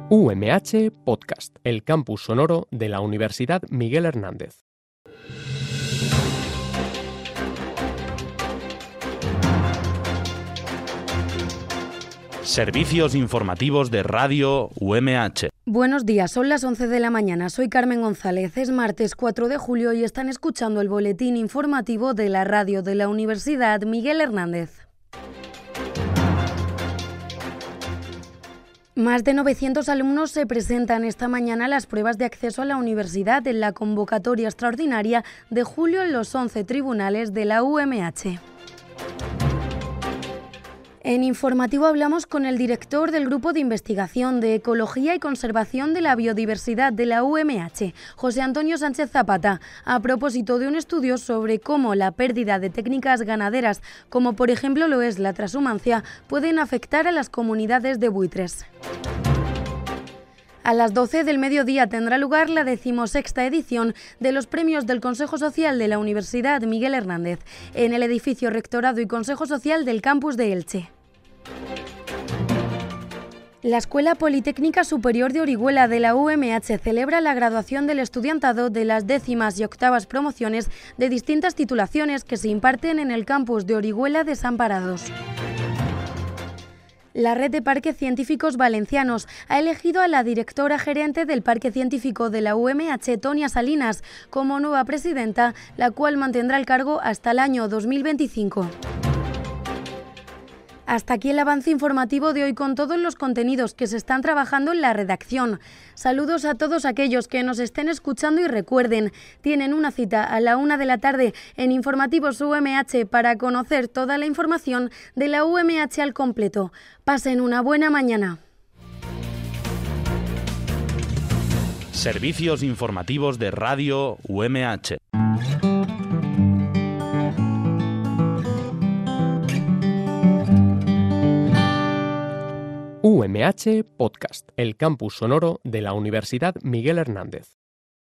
UMH Podcast, el campus sonoro de la Universidad Miguel Hernández. Servicios informativos de Radio UMH. Buenos días, son las 11 de la mañana. Soy Carmen González. Es martes 4 de julio y están escuchando el boletín informativo de la radio de la Universidad Miguel Hernández. Más de 900 alumnos se presentan esta mañana a las pruebas de acceso a la universidad en la convocatoria extraordinaria de julio en los 11 tribunales de la UMH. En informativo hablamos con el director del Grupo de Investigación de Ecología y Conservación de la Biodiversidad de la UMH, José Antonio Sánchez Zapata, a propósito de un estudio sobre cómo la pérdida de técnicas ganaderas, como por ejemplo lo es la transhumancia, pueden afectar a las comunidades de buitres. A las 12 del mediodía tendrá lugar la 16ª edición de los premios del Consejo Social de la Universidad Miguel Hernández, en el edificio Rectorado y Consejo Social del campus de Elche. La Escuela Politécnica Superior de Orihuela de la UMH celebra la graduación del estudiantado de las 10ª y 8ª promociones de distintas titulaciones que se imparten en el campus de Orihuela Desamparados. La Red de Parques Científicos Valencianos ha elegido a la directora gerente del Parque Científico de la UMH, Tonia Salinas, como nueva presidenta, la cual mantendrá el cargo hasta el año 2025. Hasta aquí el avance informativo de hoy con todos los contenidos que se están trabajando en la redacción. Saludos a todos aquellos que nos estén escuchando y recuerden, tienen una cita a la 1 de la tarde en Informativos UMH para conocer toda la información de la UMH al completo. Pasen una buena mañana. Servicios informativos de Radio UMH. UMH Podcast, el campus sonoro de la Universidad Miguel Hernández.